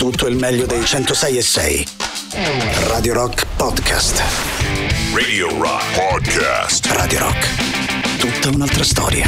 tutto il meglio dei 106.6. Radio Rock Podcast. Radio Rock Podcast. Radio Rock, tutta un'altra storia.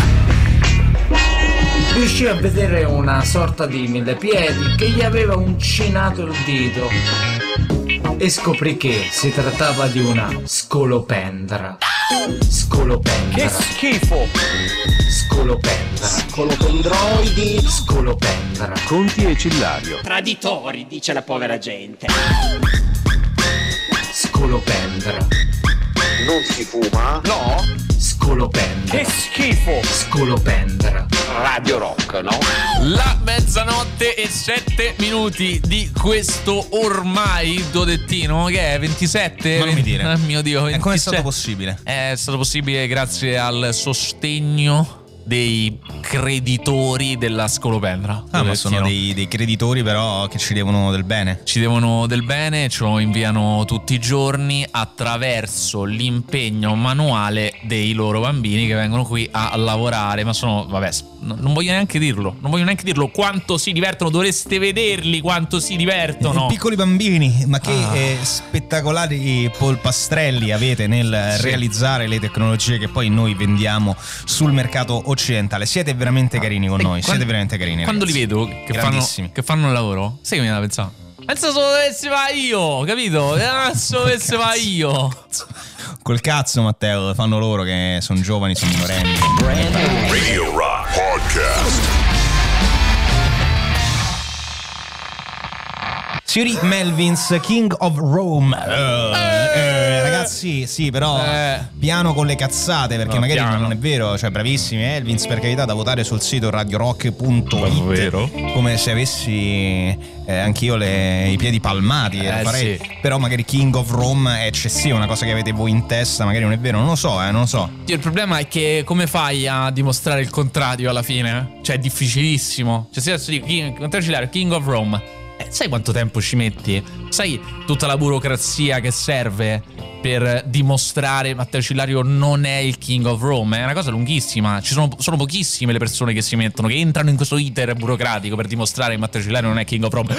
Riuscì a vedere una sorta di millepiedi che gli aveva uncinato il dito e scoprì che si trattava di una scolopendra. Scolopendra. Che schifo! Scolopendra. Scolopendroidi. Scolopendra. Conti e Cillario. Traditori, dice la povera gente. Scolopendra. Non si fuma? No? Scolopendra. Che schifo! Scolopendra. Radio Rock, no? La mezzanotte e 7 minuti di questo ormai dodettino, che è 27? Ma non mi dire. Oh mio Dio, 27. E come è stato possibile? È stato possibile grazie al sostegno dei creditori della scolopendra. Ah, ma sono dei creditori però che ci devono del bene. Ci devono del bene, ce lo inviano tutti i giorni attraverso l'impegno manuale dei loro bambini che vengono qui a lavorare. Ma sono, vabbè, non voglio neanche dirlo. Non voglio neanche dirlo quanto si divertono. Dovreste vederli quanto si divertono. Piccoli bambini, ma che spettacolari polpastrelli avete nel realizzare le tecnologie che poi noi vendiamo sul mercato occidentale. Siete veramente carini con noi. Siete veramente carini. Quando ragazzi. li vedo che fanno il lavoro, sai che mi viene da pensare? Pensa solo dovessi fare io, capito? Pensa dovessi fare io. Col cazzo, Matteo, lo fanno loro che sono giovani, sono minorenni. Radio Rock Podcast. Signori Melvins, King of Rome. Ragazzi, sì, però piano con le cazzate, perché magari piano. non è vero. Cioè, bravissimi Melvins, per carità, da votare sul sito radiorock.it. Come se avessi anch'io i piedi palmati, lo farei. Sì. Però magari King of Rome è eccessivo, una cosa che avete voi in testa, magari non è vero, non lo so, non lo so. Il problema è che come fai a dimostrare il contrario alla fine? Cioè è difficilissimo. Cioè se adesso dico King of Rome, sai quanto tempo ci metti? Sai tutta la burocrazia che serve per dimostrare Matteo Cillario non è il King of Rome? È una cosa lunghissima. Sono pochissime le persone che si mettono, che entrano in questo iter burocratico per dimostrare che Matteo Cillario non è King of Rome.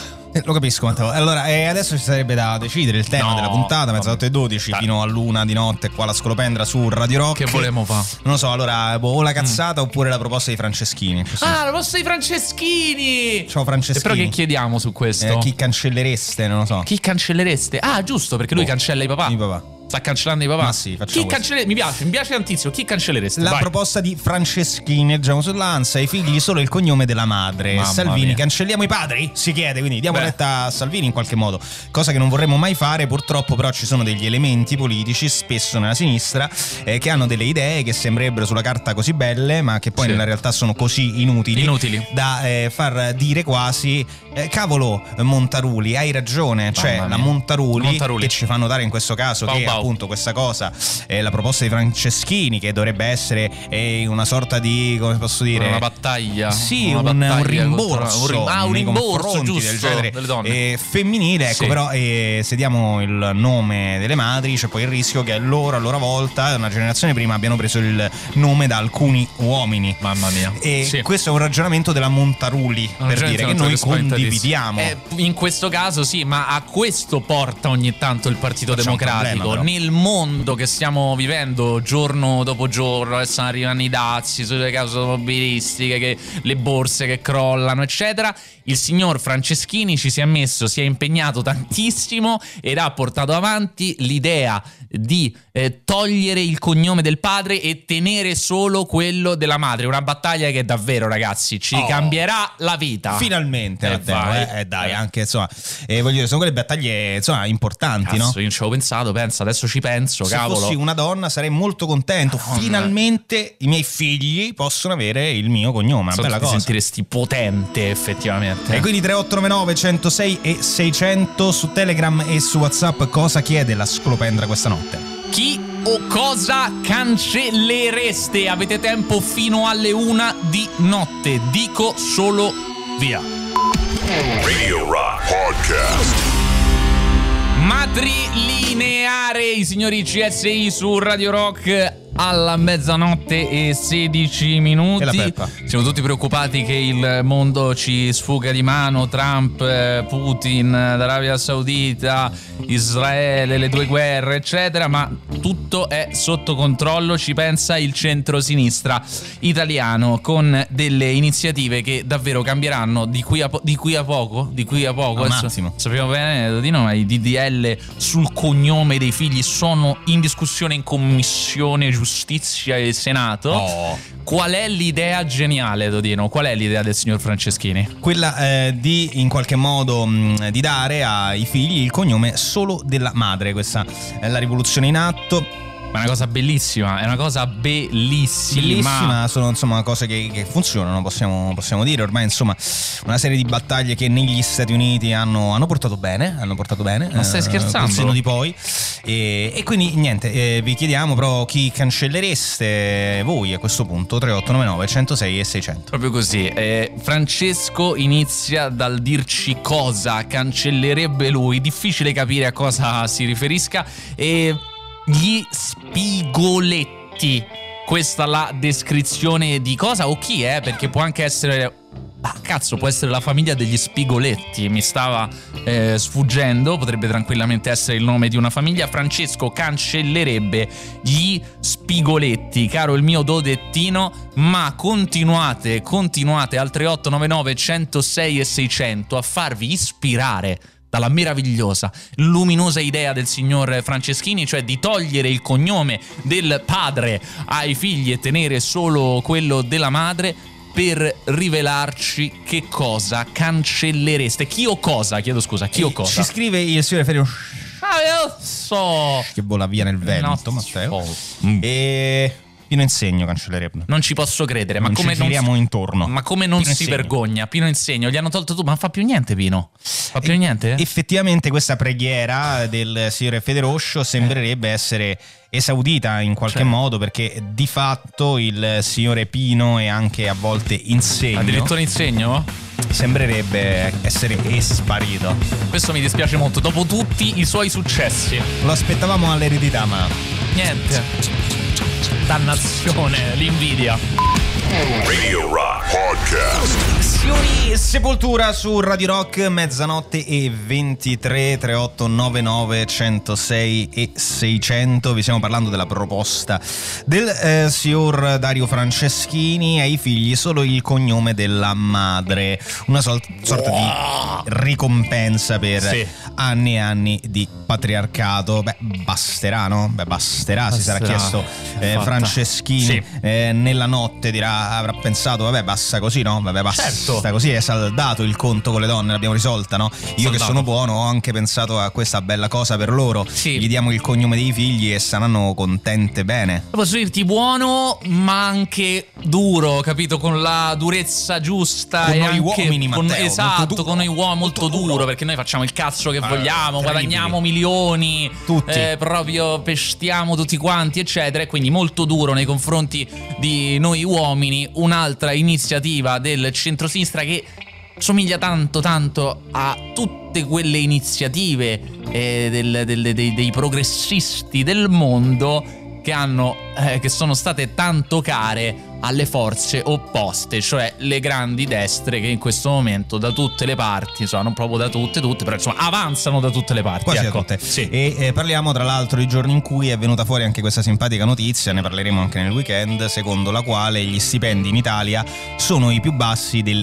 Lo capisco, Matteo. Allora, adesso ci sarebbe da decidere il tema della puntata, mezzanotte e 12 fino all'1 di notte qua la Scolopendra su Radio Rock. Che volevamo fare? Non lo so, allora, o la cazzata oppure la proposta di Franceschini. La proposta di Franceschini! Ciao Franceschini. E però che chiediamo su questo? Chi cancellereste, non lo so. Chi cancellereste? Ah, giusto, perché lui cancella i papà. I papà. Sta cancellando i papà? Ma sì, facciamo mi piace tantissimo. Chi cancellereste? La Vai. proposta di Franceschini, leggiamo sull'Ansa, i figli solo il cognome della madre. Mamma Salvini, mia. cancelliamo i padri? Si chiede, quindi diamo retta a Salvini in qualche modo. Cosa che non vorremmo mai fare, purtroppo però ci sono degli elementi politici, spesso nella sinistra, che hanno delle idee che sembrerebbero sulla carta così belle, ma che poi nella realtà sono così inutili. Da far dire quasi, cavolo Montaruli, hai ragione, cioè la Montaruli che ci fa notare in questo caso appunto questa cosa, la proposta di Franceschini, che dovrebbe essere una sorta di, come posso dire, una battaglia. Sì, una un battaglia rimborso, un rimborso giusto, del genere delle donne. Femminile, ecco. Sì. Però se diamo il nome delle madri c'è poi il rischio che loro a loro volta, una generazione prima, abbiano preso il nome da alcuni uomini. Mamma mia. E questo è un ragionamento della Montaruli, per dire che noi condividiamo. In questo caso sì, ma a questo porta ogni tanto il Partito Democratico. Nel mondo che stiamo vivendo giorno dopo giorno, stanno arrivando i dazi sulle cause automobilistiche, che le borse che crollano eccetera, il signor Franceschini si è impegnato tantissimo ed ha portato avanti l'idea di togliere il cognome del padre e tenere solo quello della madre. Una battaglia che davvero, ragazzi, ci cambierà la vita. Finalmente, Matteo, dai, anche insomma, voglio dire, sono quelle battaglie insomma importanti, Cazzo, no? io ci avevo pensato, adesso ci penso, Se cavolo. fossi una donna sarei molto contento. Madonna. Finalmente i miei figli possono avere il mio cognome, una bella Ti cosa. sentiresti potente, effettivamente. E quindi 3899 106 e 600 su Telegram e su WhatsApp. Cosa chiede la Scolopendra questa notte? Chi o cosa cancellereste? Avete tempo fino alle 1 di notte. Dico solo via. Radio Rock Podcast. Matrilineare, i signori CSI su Radio Rock. alla mezzanotte e 16 minuti. E la Peppa. Siamo tutti preoccupati che il mondo ci sfugga di mano. Trump, Putin, l'Arabia Saudita, Israele, le due guerre, eccetera, ma tutto è sotto controllo, ci pensa il centro-sinistra italiano, con delle iniziative che davvero cambieranno di qui a poco. Un attimo. Sappiamo bene di noi, i DDL sul cognome dei figli sono in discussione in Commissione Giustizia e Senato. Qual è l'idea geniale, Dodino? Qual è l'idea del signor Franceschini? Quella di in qualche modo di dare ai figli il cognome solo della madre. Questa è la rivoluzione in atto. Ma è una cosa bellissima, è una cosa bellissima. Sono insomma cose che funzionano, possiamo dire. Ormai insomma una serie di battaglie che negli Stati Uniti hanno portato bene. Ma stai scherzando? Col senno di poi. E quindi niente, vi chiediamo però chi cancellereste voi a questo punto. 3899 106 e 600. Proprio così. Francesco inizia dal dirci cosa cancellerebbe lui. Difficile capire a cosa si riferisca. Gli spigoletti. Questa la descrizione di cosa o chi è, perché può anche essere... può essere la famiglia degli Spigoletti. Mi stava sfuggendo. Potrebbe tranquillamente essere il nome di una famiglia. Francesco cancellerebbe gli Spigoletti. Caro il mio Dodettino, ma continuate al 3899 106 e 600 a farvi ispirare dalla meravigliosa, luminosa idea del signor Franceschini, cioè di togliere il cognome del padre ai figli e tenere solo quello della madre, per rivelarci che cosa cancellereste. Chi o cosa? Chiedo scusa, chi o cosa? Ci scrive il signor Ferio So che vola via nel vento, Matteo. E Pino Insegno cancellerebbe. Non ci posso credere, ma non come ci giriamo intorno. Ma come non Pino si Insegno. vergogna? Pino Insegno, gli hanno tolto tu, ma non fa più niente Pino. Fa più niente? Effettivamente questa preghiera del signore Federoscio sembrerebbe essere esaudita in qualche modo, perché di fatto il signore Pino e anche a volte Insegno, addirittura Insegno? Sembrerebbe essere sparito. Questo mi dispiace molto, dopo tutti i suoi successi. Lo aspettavamo all'eredità, ma niente. Dannazione, l'invidia. Radio Rock Podcast. Passioni e Sepoltura su Radio Rock, mezzanotte e 23, 3899 106 e 600. Vi stiamo parlando della proposta del signor Dario Franceschini: ai figli solo il cognome della madre, una sorta di ricompensa per anni e anni di patriarcato. Basterà, no? Basterà, si sarà chiesto Franceschini. Nella notte avrà pensato, vabbè, basta così, no? Vabbè, basta così, è saldato il conto con le donne, l'abbiamo risolta, no? Io che sono buono ho anche pensato a questa bella cosa per loro. Gli diamo il cognome dei figli e saranno contente bene. Posso dirti buono, ma anche duro, capito? Con la durezza giusta. Con e noi anche uomini, Matteo, esatto, con noi uomini molto duro, perché noi facciamo il cazzo che vogliamo, guadagniamo milioni, tutti, proprio pestiamo tutti quanti, eccetera, e quindi molto duro nei confronti di noi uomini. Un'altra iniziativa del centrosinistra che somiglia tanto a tutte quelle iniziative dei progressisti del mondo che sono state tanto care alle forze opposte, cioè le grandi destre, che in questo momento da tutte le parti, insomma non proprio da tutte, però insomma avanzano da tutte le parti. Quasi ecco. da tutte. Sì. E parliamo tra l'altro di giorni in cui è venuta fuori anche questa simpatica notizia, ne parleremo anche nel weekend, secondo la quale gli stipendi in Italia sono i più bassi del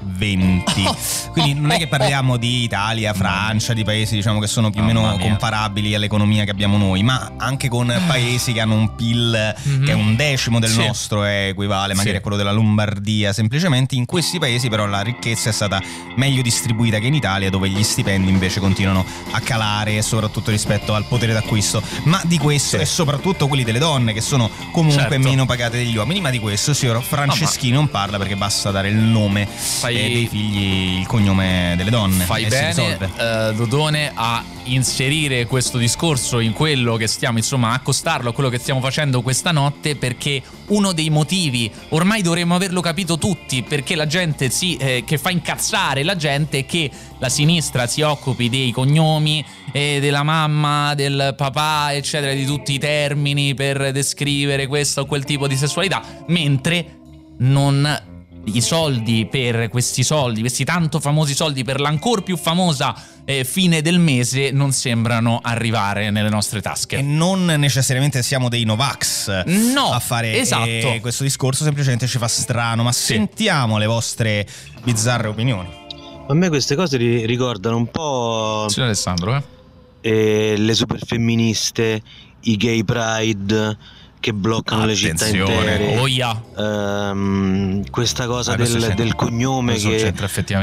G20. Quindi non è che parliamo di Italia, Francia, di paesi diciamo che sono più o meno comparabili all'economia che abbiamo noi, ma anche con paesi che hanno un PIL che è un decimo del nostro, equivale magari a quello della Lombardia. Semplicemente in questi paesi però la ricchezza è stata meglio distribuita che in Italia, dove gli stipendi invece continuano a calare, soprattutto rispetto al potere d'acquisto. Ma di questo e soprattutto quelli delle donne, che sono comunque meno pagate degli uomini. Ma di questo signor Franceschini non parla, perché basta dare il nome dei figli, il cognome delle donne. Fai bene, Dodone, a inserire questo discorso in quello che stiamo, insomma, accostarlo a quello che stiamo facendo questa notte, perché uno dei motivi, ormai dovremmo averlo capito tutti, perché la gente che fa incazzare la gente è che la sinistra si occupi dei cognomi della mamma, del papà, eccetera, di tutti i termini per descrivere questo o quel tipo di sessualità, mentre i soldi per questi tanto famosi soldi per l'ancor più famosa fine del mese non sembrano arrivare nelle nostre tasche. E non necessariamente siamo dei Novax a fare questo discorso, semplicemente ci fa strano, ma sentiamo le vostre bizzarre opinioni. A me queste cose ricordano un po', Signor Alessandro, le superfemministe, i gay pride che bloccano le città intere. Questa cosa del cognome che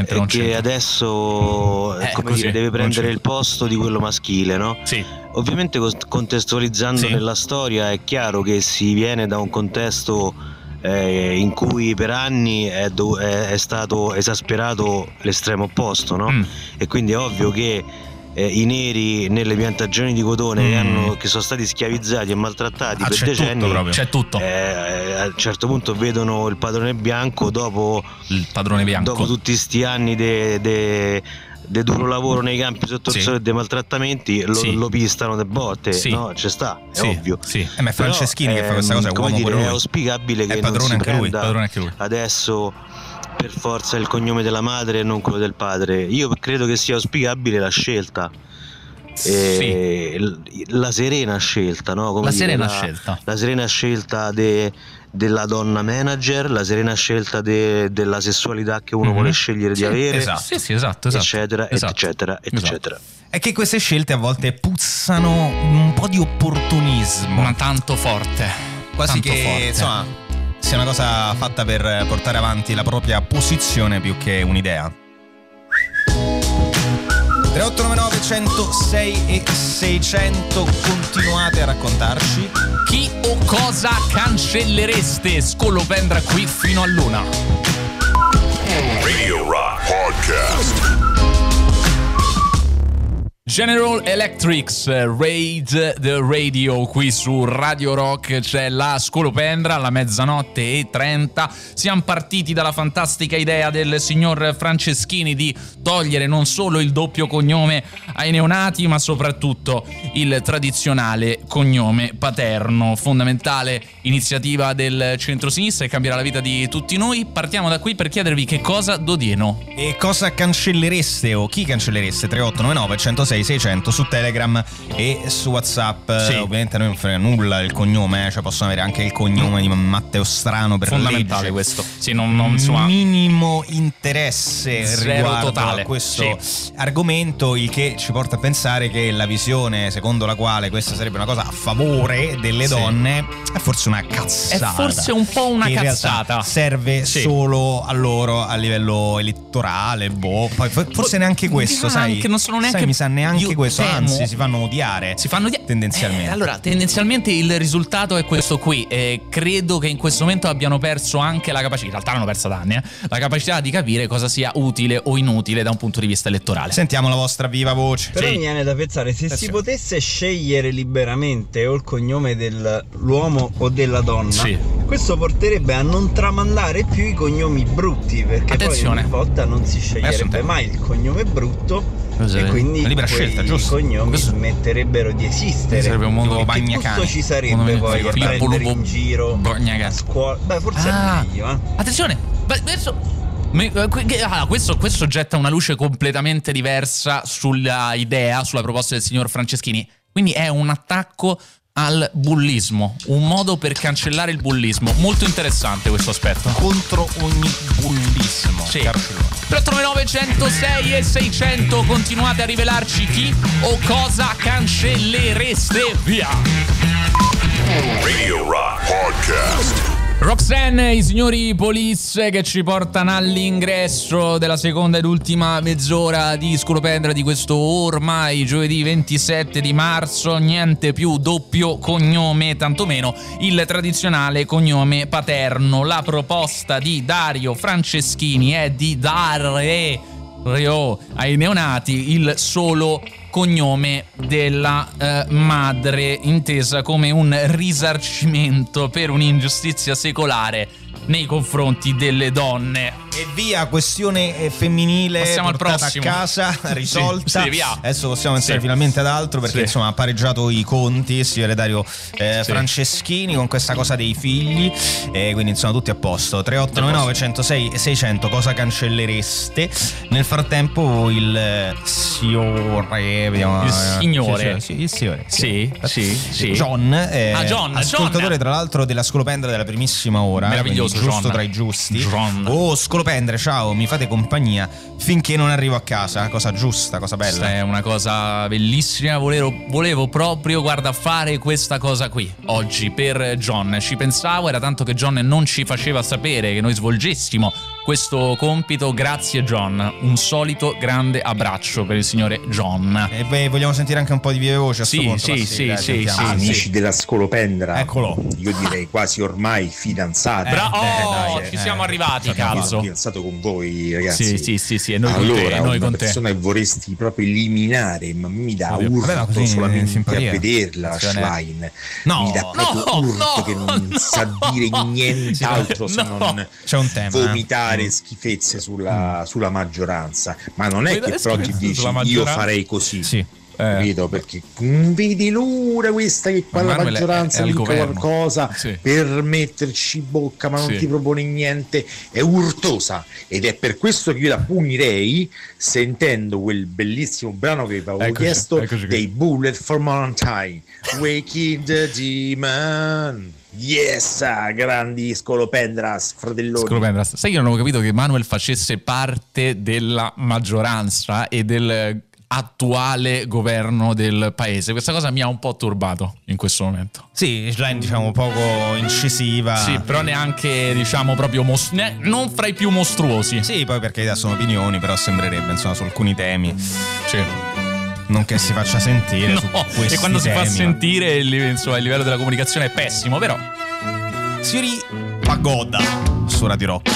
adesso deve prendere il posto di quello maschile, no? Sì. Ovviamente contestualizzando nella storia è chiaro che si viene da un contesto in cui per anni è stato esasperato l'estremo opposto, no? E quindi è ovvio che i neri nelle piantagioni di cotone che sono stati schiavizzati e maltrattati per decenni, c'è tutto. A un certo punto vedono il padrone bianco dopo tutti sti anni de duro lavoro nei campi sotto il sole e dei maltrattamenti, lo pistano de botte, no? C'è sta, è ovvio. Ma è Franceschini che fa questa cosa, è uomo pure lui. È auspicabile che non si prenda adesso per forza il cognome della madre e non quello del padre. Io credo che sia auspicabile la scelta, la serena scelta, no? La serena scelta della donna manager, la serena scelta della sessualità che uno vuole scegliere di avere, eccetera. È che queste scelte a volte puzzano un po' di opportunismo, ma tanto forte, quasi insomma sia una cosa fatta per portare avanti la propria posizione più che un'idea. 3899 106 e 600, continuate a raccontarci chi o cosa cancellereste. Scolopendra qui fino all'una. Radio Rock Podcast. General Electrics, Raid the Radio, qui su Radio Rock. C'è la Scolopendra alla 00:30. Siamo partiti dalla fantastica idea del signor Franceschini di togliere non solo il doppio cognome ai neonati, ma soprattutto il tradizionale cognome paterno. Fondamentale iniziativa del centrosinistra e cambierà la vita di tutti noi. Partiamo da qui per chiedervi che cosa dodieno e cosa cancellereste o chi cancellereste. 3899 106 600 su Telegram e su WhatsApp. Ovviamente a noi non frega nulla il cognome, cioè possono avere anche il cognome di Matteo Strano per fondamentale legge. Questo minimo interesse riguardo totale a questo argomento, il che ci porta a pensare che la visione secondo la quale questa sarebbe una cosa a favore delle donne è forse una cazzata, è forse un po' una cazzata, serve solo a loro a livello elettorale, poi forse neanche questo, sai, che non sono neanche, mi sa neanche questo, anzi si fanno odiare tendenzialmente. Allora tendenzialmente il risultato è questo qui, credo che in questo momento abbiano perso anche la capacità, in realtà l'hanno persa da anni, la capacità di capire cosa sia utile o inutile da un punto di vista elettorale. Sentiamo la vostra viva voce. Però mi viene da pensare, se si potesse scegliere liberamente o il cognome dell'uomo o della donna, questo porterebbe a non tramandare più i cognomi brutti, perché poi ogni volta non si sceglierebbe mai il cognome brutto e quindi libera scelta, giusto? I cognomi smetterebbero di esistere. Sarebbe un mondo bagnacani. Tutto ci sarebbe poi a prendere in giro a scuola. Beh, forse è meglio, Attenzione, questo getta una luce completamente diversa sulla idea, sulla proposta del signor Franceschini. Quindi è un attacco al bullismo, un modo per cancellare il bullismo. Molto interessante questo aspetto. Contro ogni bullismo. 389 106 e 600, continuate a rivelarci chi o cosa cancellereste. Via. Radio Rock Podcast. Roxanne, i signori Police, che ci portano all'ingresso della seconda ed ultima mezz'ora di Scolopendra di questo ormai giovedì 27 di marzo. Niente più doppio cognome, tantomeno il tradizionale cognome paterno. La proposta di Dario Franceschini è di dare ai neonati il solo cognome della madre, intesa come un risarcimento per un'ingiustizia secolare nei confronti delle donne. E via, questione femminile. Passiamo al portata prossimo. a casa, risolta. Sì, via. Adesso possiamo pensare finalmente ad altro, perché insomma ha pareggiato i conti signore Dario Franceschini con questa cosa dei figli, e quindi insomma tutti a posto. 3899 106 600, cosa cancellereste? Nel frattempo il signore, vediamo, il signore John, John, ascoltatore tra l'altro della Scolopendra della primissima ora, meraviglioso, giusto John. tra i giusti. John. Oh, Scolopendre, ciao, mi fate compagnia finché non arrivo a casa. Cosa giusta, cosa bella. Questa è una cosa bellissima. Volevo proprio, guarda, fare questa cosa qui oggi per John. Ci pensavo, era tanto che John non ci faceva sapere che noi svolgessimo questo compito. Grazie John, un solito grande abbraccio per il signore John. E beh, vogliamo sentire anche un po' di vive voce a sto punto? Sì. Amici della Scolopendra, eccolo. Io direi quasi ormai fidanzati. Ci siamo arrivati, cazzo. Sono fidanzato con voi, ragazzi. Sì, e noi allora, con te, noi una con te. persona che vorresti proprio eliminare, ma mi dà urto solamente a vederla, la Schlein. Mi dà proprio urto che non sa dire nient'altro se non c'è un tema, vomitare schifezze sulla maggioranza. Ma non è che però ti dici io farei così. Capito? Perché non vedi l'ora questa che qua la maggioranza dica qualcosa per metterci bocca, ma non ti propone niente, è urtosa, ed è per questo che io la punirei sentendo quel bellissimo brano che vi avevo chiesto dei Bullet for Valentine, Waking the Demon. Yes, grandi Scolopendras, fratelloni. Scolopendras. Sai che non avevo capito che Manuel facesse parte della maggioranza e del attuale governo del paese. Questa cosa mi ha un po' turbato in questo momento. Sì, Schlein diciamo poco incisiva. Sì, però neanche diciamo proprio non fra i più mostruosi. Sì, poi perché sono opinioni, però sembrerebbe insomma su alcuni temi. Sì. Non che si faccia sentire su questi e quando temi, si fa sentire il livello della comunicazione è pessimo, però. Signori Pagoda su Radio Rock.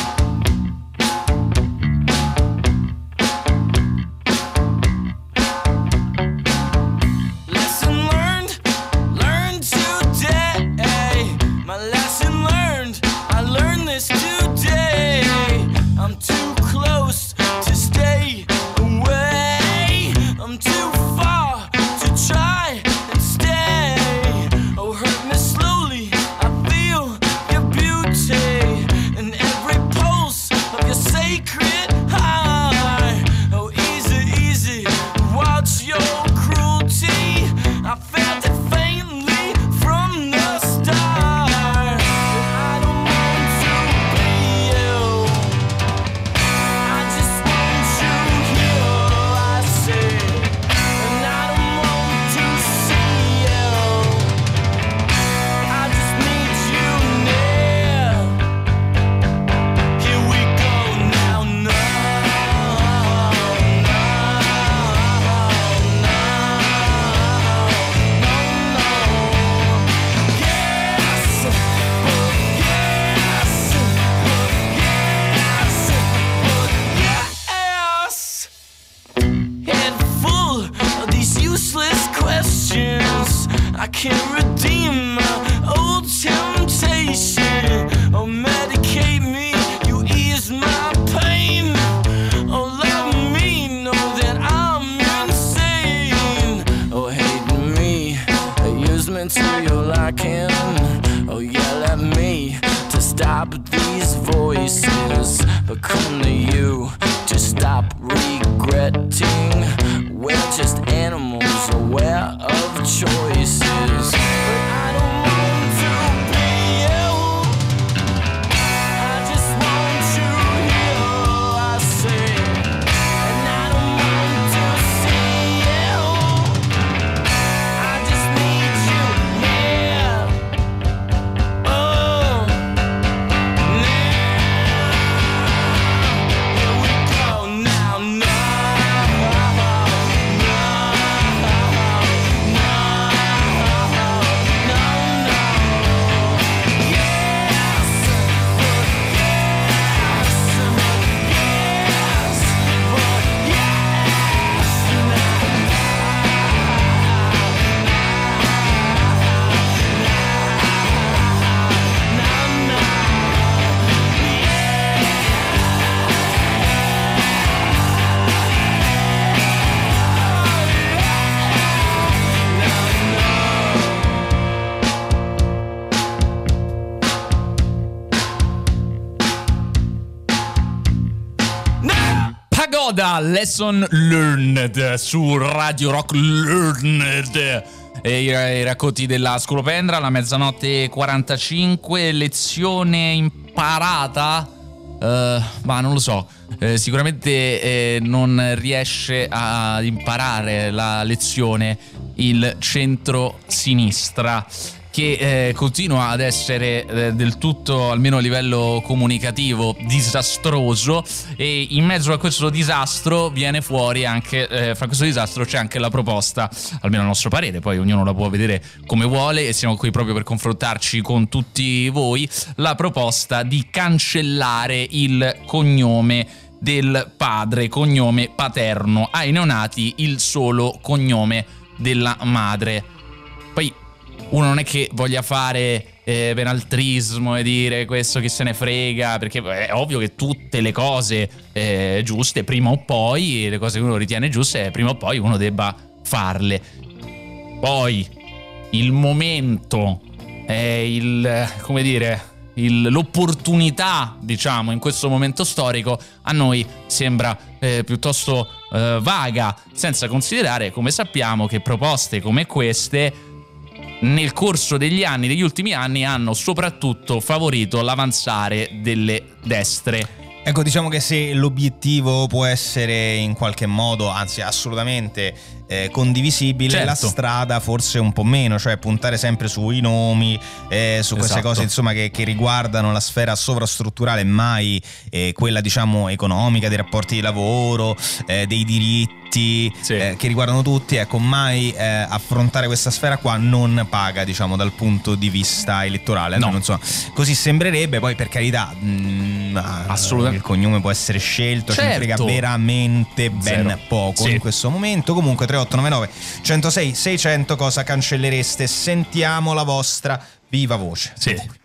Coda, Lesson Learned su Radio Rock. Learned. I racconti della scolopendra, la 00:45, lezione imparata. Ma non lo so. Sicuramente non riesce ad imparare la lezione il centro-sinistra, che continua ad essere del tutto, almeno a livello comunicativo, disastroso, e in mezzo a questo disastro viene fuori anche, fra questo disastro c'è anche la proposta, almeno a nostro parere, poi ognuno la può vedere come vuole e siamo qui proprio per confrontarci con tutti voi, la proposta di cancellare il cognome del padre, cognome paterno, ai neonati il solo cognome della madre. Poi uno non è che voglia fare benaltrismo e dire questo chi se ne frega, perché è ovvio che tutte le cose giuste prima o poi, le cose che uno ritiene giuste prima o poi uno debba farle. Poi il momento è l'opportunità, diciamo, in questo momento storico a noi sembra piuttosto vaga, senza considerare, come sappiamo, che proposte come queste nel corso degli ultimi anni hanno soprattutto favorito l'avanzare delle destre. Ecco, diciamo che se l'obiettivo può essere in qualche modo, anzi assolutamente condivisibile, certo, la strada forse un po' meno, cioè puntare sempre sui nomi, su queste cose insomma che riguardano la sfera sovrastrutturale, mai quella diciamo economica, dei rapporti di lavoro, dei diritti, che riguardano tutti, ecco, mai affrontare questa sfera qua non paga, diciamo, dal punto di vista elettorale, no. Non so, così sembrerebbe, poi per carità, assolutamente il cognome può essere scelto, certo, ce ne frega veramente ben poco in questo momento. Comunque 3899 106 600, cosa cancellereste? Sentiamo la vostra viva voce.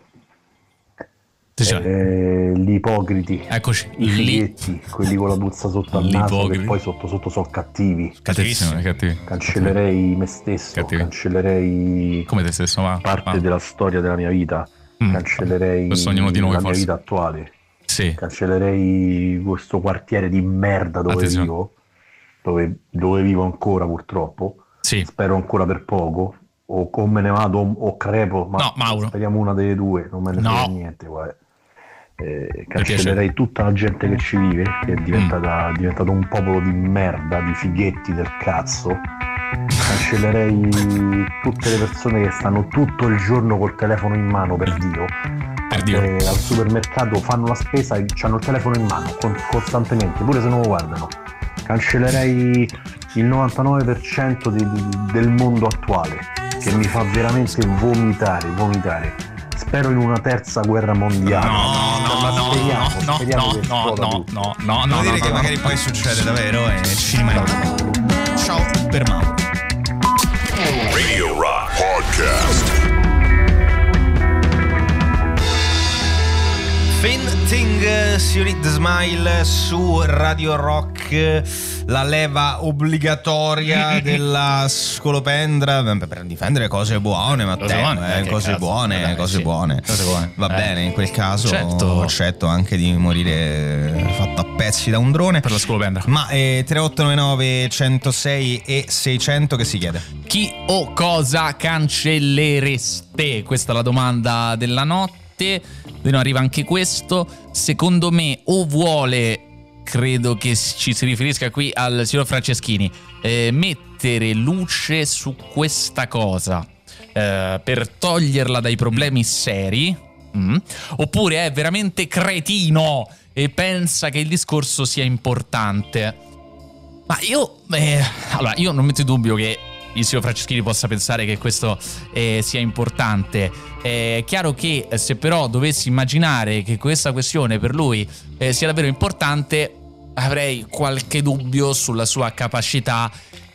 Gli ipocriti, eccoci, i fighetti, quelli con la puzza sotto al naso, che poi sotto sono cattivi. Cancellerei me stesso, cancellerei come te stesso, parte della storia della mia vita, cancellerei la mia vita attuale, cancellerei questo quartiere di merda dove vivo, dove vivo ancora purtroppo, spero ancora per poco, o me ne vado o crepo, ma Mauro, speriamo una delle due, non me ne frega niente, guarda. Cancellerei tutta la gente che ci vive, che è diventato un popolo di merda, di fighetti del cazzo. Cancellerei tutte le persone che stanno tutto il giorno col telefono in mano, per Dio. Al supermercato fanno la spesa e hanno il telefono in mano costantemente, pure se non lo guardano. Cancellerei il 99% del mondo attuale, che mi fa veramente vomitare. Spero in una terza guerra mondiale. No. Non dire che magari poi succede davvero e ci rimane. Ciao per Mauro. Radio Rock Podcast. Fainting Series Smile su Radio Rock, la leva obbligatoria della scolopendra per difendere cose buone, Matteo, cose buone. Va bene, in quel caso accetto anche di morire fatto a pezzi da un drone per la scolopendra. Ma 3899 106 e 600, che si chiede? Chi o cosa cancellereste? Questa è la domanda della notte. Non arriva anche questo. Secondo me o vuole, credo che ci si riferisca qui al signor Franceschini, mettere luce su questa cosa per toglierla dai problemi seri, oppure è veramente cretino e pensa che il discorso sia importante. Ma io non metto in dubbio che il signor Franceschini possa pensare che questo sia importante. È chiaro che se però dovessi immaginare che questa questione per lui sia davvero importante, avrei qualche dubbio sulla sua capacità,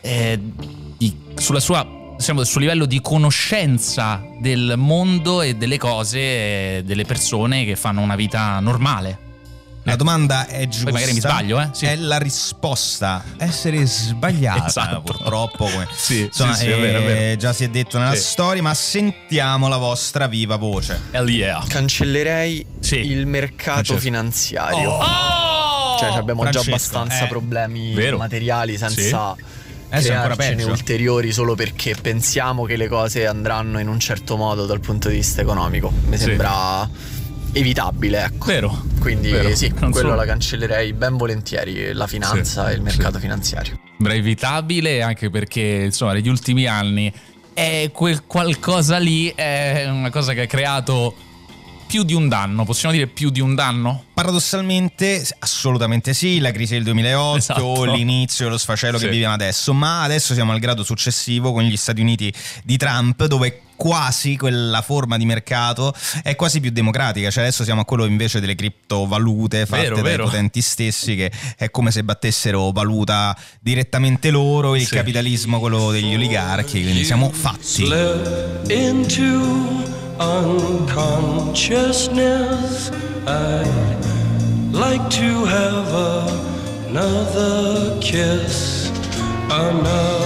sul livello di conoscenza del mondo e delle cose, delle persone che fanno una vita normale. La domanda è giusta. Poi magari mi sbaglio, sì. È la risposta essere sbagliata, purtroppo. Insomma, è vero. Già si è detto nella storia, ma sentiamo la vostra viva voce. Cancellerei il mercato finanziario. cioè abbiamo già abbastanza problemi materiali senza crearcene ulteriori solo perché pensiamo che le cose andranno in un certo modo dal punto di vista economico. Mi sembra evitabile, ecco. Vero. Quindi vero. Sì, quello la cancellerei ben volentieri, la finanza e il mercato finanziario. Sembra evitabile anche perché insomma negli ultimi anni quel qualcosa lì è una cosa che ha creato più di un danno, possiamo dire più di un danno? Paradossalmente assolutamente sì, la crisi del 2008, l'inizio dello sfacelo che viviamo adesso, ma adesso siamo al grado successivo con gli Stati Uniti di Trump, dove quasi quella forma di mercato è quasi più democratica, cioè adesso siamo a quello invece delle criptovalute fatte dai potenti stessi, che è come se battessero valuta direttamente loro, il capitalismo quello degli oligarchi, quindi siamo fatti. Unconsciousness, I'd like to have another kiss, another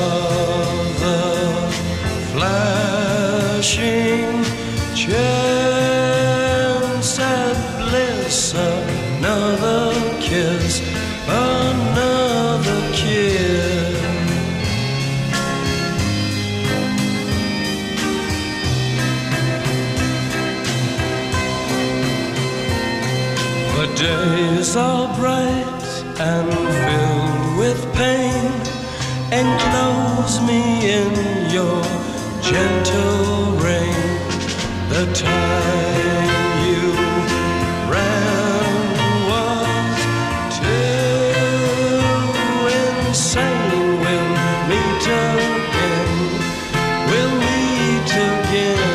flashing chance at bliss, another kiss, another kiss. The days are bright and filled with pain. Enclose me in your gentle rain. The time you ran was too insane. We'll meet again. We'll meet again.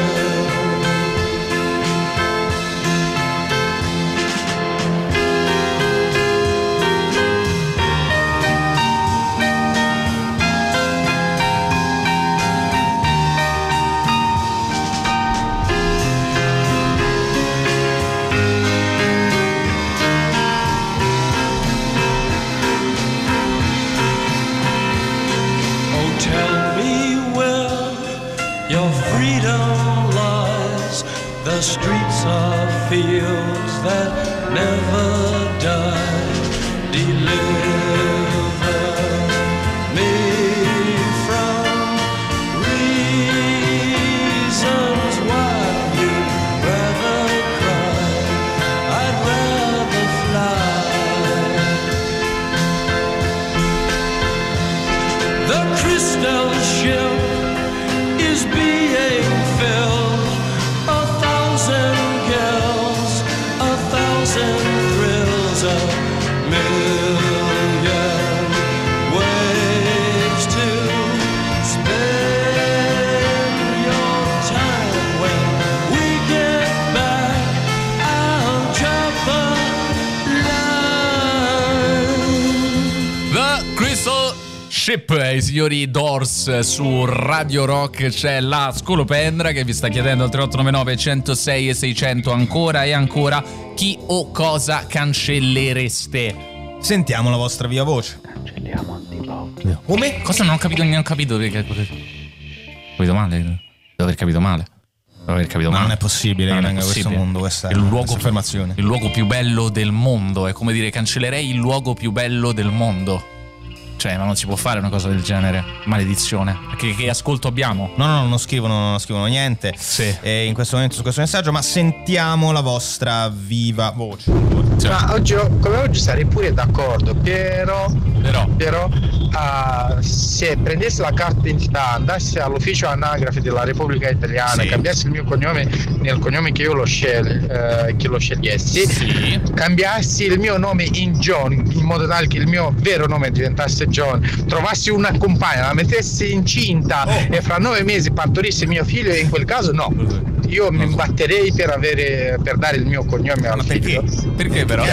The streets are fields that never die. Deliver me from reasons why you'd rather cry. I'd rather fly. The crystal ship is being filled. Girls, 1,000 thrills, 1,000,000 ways to spend your time. When we get back, I'll drop a line. The Crystal Ship, i signori Doors su Radio Rock. C'è la Scolopendra che vi sta chiedendo al 3899 106 e 600 ancora e ancora chi o cosa cancellereste. Sentiamo la vostra viva voce. Cancelliamo Antipop. Come? Cosa? Non ho capito perché. Capito male? Devo aver capito male. Non è possibile che venga questo mondo, questa è confermazione. Il luogo più bello del mondo, è come dire cancellerei il luogo più bello del mondo. Cioè, ma non si può fare una cosa del genere. Maledizione. Che ascolto abbiamo? No, non scrivono niente in questo momento su questo messaggio, ma sentiamo la vostra viva voce. Ma come oggi sarei pure d'accordo, però se prendessi la carta d'identità, andassi all'ufficio anagrafe della Repubblica Italiana, cambiassi il mio cognome nel cognome che io lo scegliessi, cambiassi il mio nome in John, in modo tale che il mio vero nome diventasse John, trovassi una compagna, la mettessi incinta e fra 9 mesi partorissi mio figlio, e in quel caso no, io mi batterei per dare il mio cognome al figlio. Perché però?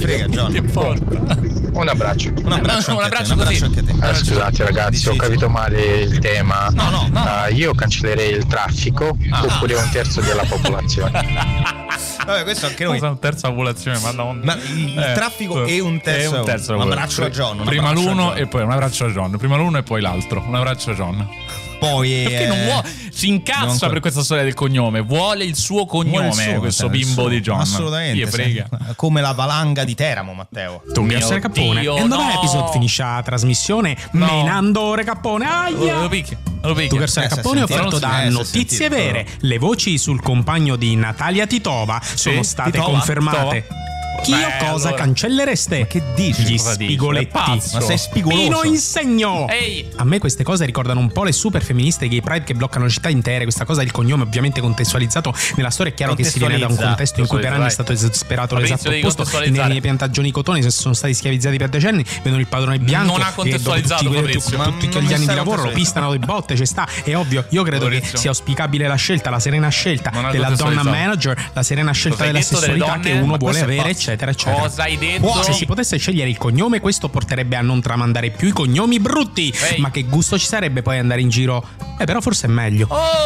Un abbraccio. Un abbraccio così. Scusate ragazzi, ho capito male il tema. No. Io cancellerei il traffico oppure un terzo della popolazione. Vabbè, questo anche noi. Una terza popolazione, madonna. Ma il traffico e un terzo. Un abbraccio a John. Prima l'uno e poi un abbraccio a John. Prima l'uno e poi l'altro. Un abbraccio a John. Poi perché non vuole, si incazza per questa storia del cognome, vuole il suo cognome, questo bimbo di John. Assolutamente, frega. Come la valanga di Teramo, Matteo. Tu mi essere Cappone. E dove episodio finisce la trasmissione? Menando Cappone. Aia! Lo picchia. Tu Garsone Cappone offerto da Notizie Vere. Le voci sul compagno di Natalia Titova sono state confermate. Chi o cosa cancellereste? Che dici? Gli spigoletti. Ma sei spigoloso. Pino Insegno. Ehi. A me queste cose ricordano un po' le super femministe gay pride che bloccano città intere. Questa cosa del cognome ovviamente contestualizzato nella storia. È chiaro che si viene da un contesto in cui per anni è stato sperato l'esatto opposto. Nelle piantagioni di cotone sono stati schiavizzati per decenni, vedono il padrone bianco. Non ha contestualizzato tutti gli anni di lavoro lo pistano le botte, ci sta. È ovvio, io credo che sia auspicabile la scelta, la serena scelta della donna manager, la serena scelta della sessualità che uno vuole avere, eccetera eccetera. Cosa hai detto? Se si potesse scegliere il cognome, questo porterebbe a non tramandare più i cognomi brutti. Ma che gusto ci sarebbe poi andare in giro? Però forse è meglio.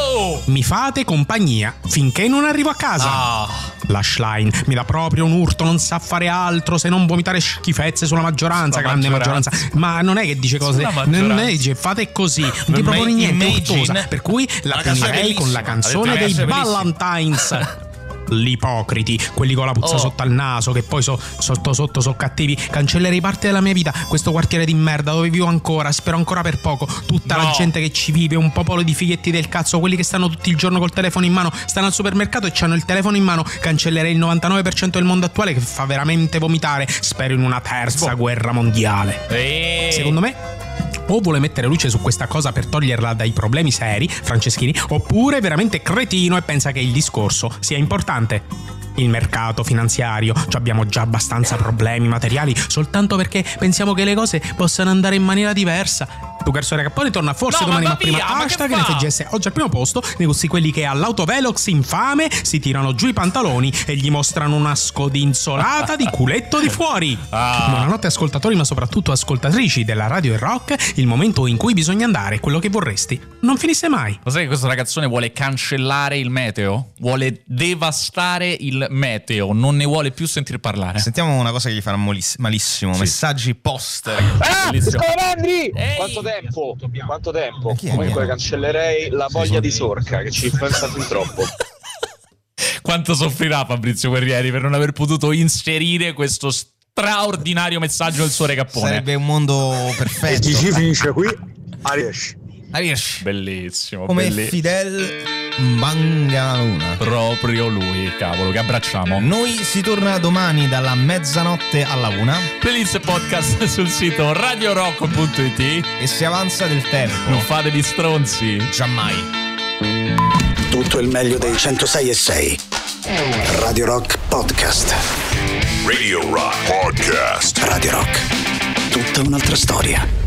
Mi fate compagnia finché non arrivo a casa. Lashline mi dà proprio un urto, non sa fare altro se non vomitare schifezze sulla maggioranza, grande maggioranza. Ma non è che dice cose, non è che dice fate così, non ti propone niente urtosa. Per cui la punirei con la canzone dei Valentines. L'ipocriti, quelli con la puzza sotto al naso, che poi sotto sono cattivi. Cancellerei parte della mia vita, questo quartiere di merda dove vivo ancora, spero ancora per poco. Tutta la gente che ci vive, un popolo di fighetti del cazzo, quelli che stanno tutto il giorno col telefono in mano, stanno al supermercato e hanno il telefono in mano. Cancellerei il 99% del mondo attuale che fa veramente vomitare. Spero in una terza guerra mondiale. Secondo me o vuole mettere luce su questa cosa per toglierla dai problemi seri, Franceschini, oppure è veramente cretino e pensa che il discorso sia importante. Il mercato finanziario, abbiamo già abbastanza problemi materiali soltanto perché pensiamo che le cose possano andare in maniera diversa. Tu Garsone Cappone torna forse domani ma prima hashtag NFGS oggi al primo posto, negozi quelli che all'autovelox infame si tirano giù i pantaloni e gli mostrano una scodinzolata di culetto di fuori. Buonanotte ascoltatori, ma soprattutto ascoltatrici della Radio e Rock. Il momento in cui bisogna andare, quello che vorresti non finisse mai. Lo sai che questa ragazzone vuole cancellare il meteo? Vuole devastare il meteo, non ne vuole più sentir parlare. Sentiamo una cosa che gli farà malissimo. Messaggi post. Andri! Quanto tempo? Comunque cancellerei la voglia di Sorca che ci influenza fin troppo. Quanto soffrirà Fabrizio Guerrieri per non aver potuto inserire questo straordinario messaggio del suo Cappone. Sarebbe un mondo perfetto. Ci finisce qui. Ariesci. Bellissimo. Come Fidel Bangaluna. Proprio lui, cavolo, che abbracciamo. Noi si torna domani dalla mezzanotte alla 1. Playlist e podcast sul sito radiorock.it. E si avanza del tempo. Non fate gli stronzi. Giammai. Tutto il meglio dei 106.6. Radio Rock Podcast. Radio Rock Podcast. Radio Rock. Tutta un'altra storia.